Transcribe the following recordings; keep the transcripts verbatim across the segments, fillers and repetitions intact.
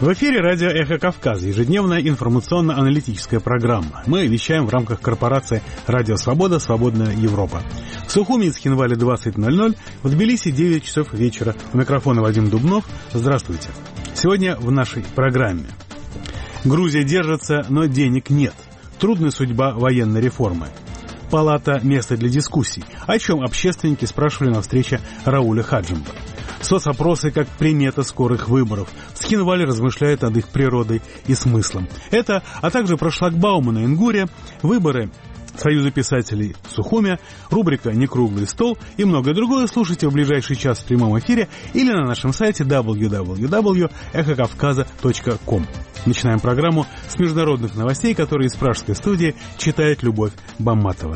В эфире радио «Эхо Кавказа», ежедневная информационно-аналитическая программа. Мы вещаем в рамках корпорации «Радио Свобода. Свободная Европа». В Сухуми и Цхинвале двадцать ноль ноль, в Тбилиси девять часов вечера. У микрофона Вадим Дубнов. Здравствуйте. Сегодня в нашей программе. Грузия держится, но денег нет. Трудная судьба военной реформы. Палата – место для дискуссий, о чем общественники спрашивали на встрече Рауля Хаджимба. Соцопросы как примета скорых выборов. В Цхинвале размышляют над их природой и смыслом. Это, а также про шлагбаумы на Ингуре, выборы Союза писателей в Сухуме, рубрика «Некруглый стол» и многое другое слушайте в ближайший час в прямом эфире или на нашем сайте дабл ю дабл ю дабл ю точка эхо кавказа точка ком. Начинаем программу с международных новостей, которые из пражской студии читает Любовь Бамматова.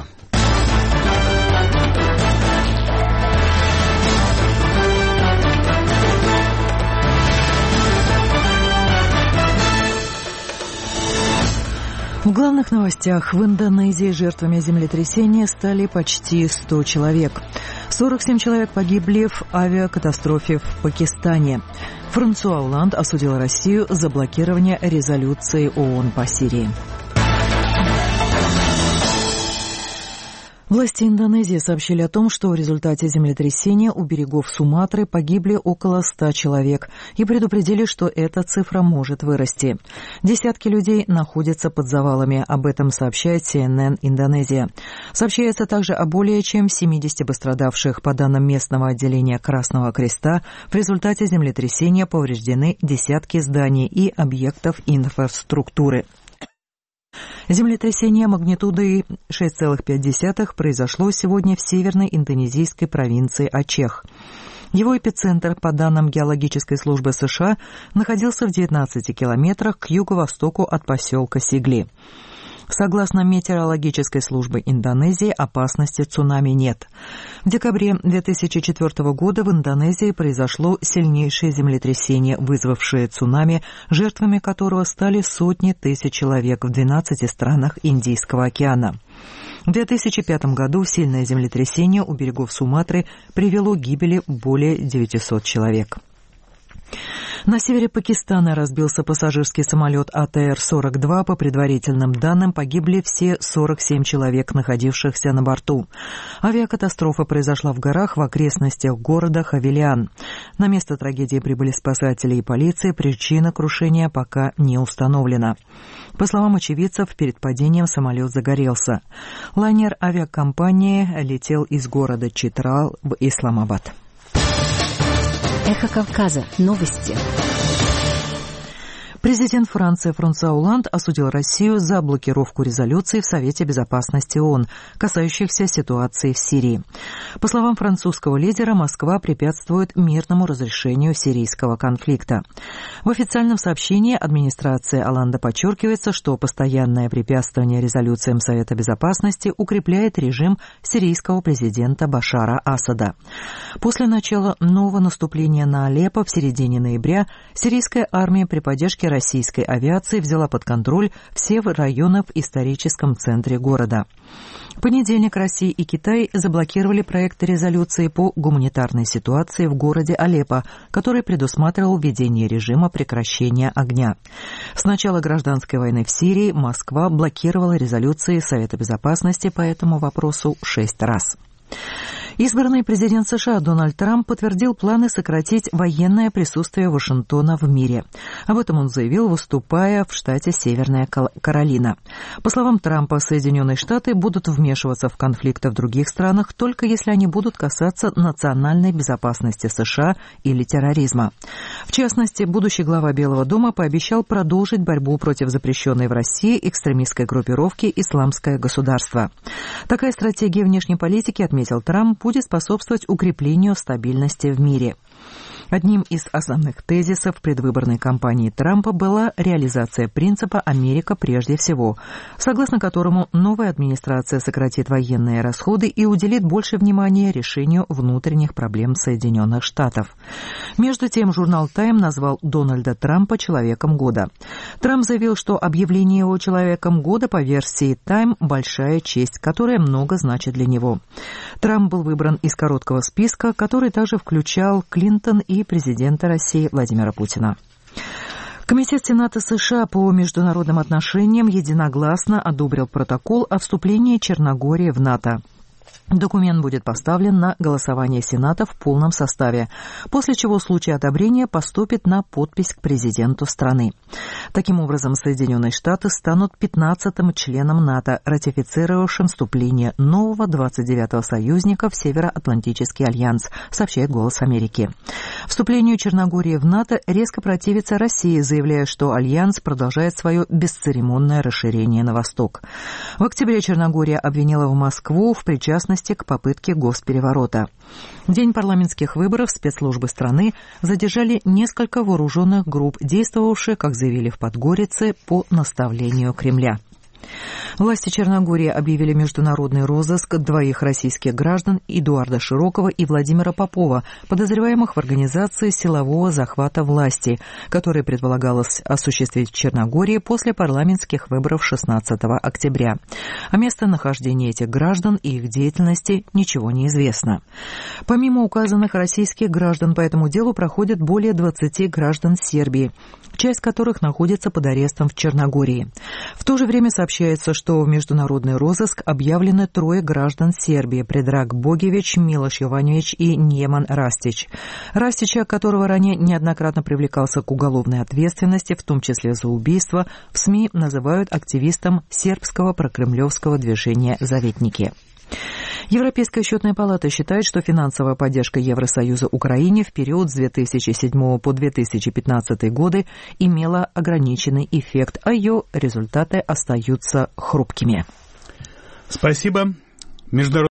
В главных новостях: в Индонезии жертвами землетрясения стали почти сто человек. сорок семь человек погибли в авиакатастрофе в Пакистане. Франсуа Олланд осудил Россию за блокирование резолюции ООН по Сирии. Власти Индонезии сообщили о том, что в результате землетрясения у берегов Суматры погибли около ста человек и предупредили, что эта цифра может вырасти. Десятки людей находятся под завалами. Об этом сообщает си эн эн Индонезия. Сообщается также о более чем семидесяти пострадавших. По данным местного отделения Красного Креста, в результате землетрясения повреждены десятки зданий и объектов инфраструктуры. Землетрясение магнитудой шесть целых пять десятых произошло сегодня в северной индонезийской провинции Ачех. Его эпицентр, по данным геологической службы США, находился в девятнадцати километрах к юго-востоку от поселка Сигли. Согласно метеорологической службе Индонезии, опасности цунами нет. В декабре две тысячи четвёртого года в Индонезии произошло сильнейшее землетрясение, вызвавшее цунами, жертвами которого стали сотни тысяч человек в двенадцати странах Индийского океана. В две тысячи пятом году сильное землетрясение у берегов Суматры привело к гибели более девятисот человек. На севере Пакистана разбился пассажирский самолет А Т Р сорок два. По предварительным данным, погибли все сорок семь человек, находившихся на борту. Авиакатастрофа произошла в горах в окрестностях города Хавелиан. На место трагедии прибыли спасатели и полиция. Причина крушения пока не установлена. По словам очевидцев, перед падением самолет загорелся. Лайнер авиакомпании летел из города Читрал в Исламабад. Эхо Кавказа. Новости. Президент Франции Франсуа Олланд осудил Россию за блокировку резолюций в Совете Безопасности ООН, касающихся ситуации в Сирии. По словам французского лидера, Москва препятствует мирному разрешению сирийского конфликта. В официальном сообщении администрации Олланда подчеркивается, что постоянное препятствование резолюциям Совета Безопасности укрепляет режим сирийского президента Башара Асада. После начала нового наступления на Алеппо в середине ноября сирийская армия при поддержке российской авиации взяла под контроль все районы в историческом центре города. В понедельник Россия и Китай заблокировали проект резолюции по гуманитарной ситуации в городе Алеппо, который предусматривал введение режима прекращения огня. С начала гражданской войны в Сирии Москва блокировала резолюции Совета Безопасности по этому вопросу шесть раз. Избранный президент США Дональд Трамп подтвердил планы сократить военное присутствие Вашингтона в мире. Об этом он заявил, выступая в штате Северная Каролина. По словам Трампа, Соединенные Штаты будут вмешиваться в конфликты в других странах только если они будут касаться национальной безопасности США или терроризма. В частности, будущий глава Белого дома пообещал продолжить борьбу против запрещенной в России экстремистской группировки «Исламское государство». Такая стратегия внешней политики, отметил Трамп, будет способствовать укреплению стабильности в мире. Одним из основных тезисов предвыборной кампании Трампа была реализация принципа «Америка прежде всего», согласно которому новая администрация сократит военные расходы и уделит больше внимания решению внутренних проблем Соединенных Штатов. Между тем, журнал «Тайм» назвал Дональда Трампа «Человеком года». Трамп заявил, что объявление его «Человеком года» по версии «Тайм» – большая честь, которая много значит для него. Трамп был выбран из короткого списка, который также включал Клинтон и президента России Владимира Путина. Комитет Сената США по международным отношениям единогласно одобрил протокол о вступлении Черногории в НАТО. Документ будет поставлен на голосование Сената в полном составе, после чего в случае одобрения поступит на подпись к президенту страны. Таким образом, Соединенные Штаты станут пятнадцатым членом НАТО, ратифицировавшим вступление нового двадцать девятого союзника в Североатлантический альянс, сообщает «Голос Америки». Вступлению Черногории в НАТО резко противится Россия, заявляя, что альянс продолжает свое бесцеремонное расширение на восток. В октябре Черногория обвинила в Москву в причастности к попытке госпереворота. В день парламентских выборов спецслужбы страны задержали несколько вооруженных групп, действовавших, как заявили в Подгорице, по наставлению Кремля. Власти Черногории объявили международный розыск двоих российских граждан Эдуарда Широкова и Владимира Попова, подозреваемых в организации силового захвата власти, который предполагалось осуществить в Черногории после парламентских выборов шестнадцатого октября. О местонахождении этих граждан и их деятельности ничего не известно. Помимо указанных российских граждан, по этому делу проходят более двадцати граждан Сербии, часть которых находится под арестом в Черногории. В то же время сообщается, что в международный розыск объявлены трое граждан Сербии: Предраг Богевич, Милош Йованович и Неман Растич. Растича, которого ранее неоднократно привлекался к уголовной ответственности, в том числе за убийство, в СМИ называют активистом сербского прокремлевского движения «Заветники». Европейская счетная палата считает, что финансовая поддержка Евросоюза Украине в период с две тысячи седьмого по две тысячи пятнадцатый годы имела ограниченный эффект, а ее результаты остаются хрупкими. Спасибо. Международный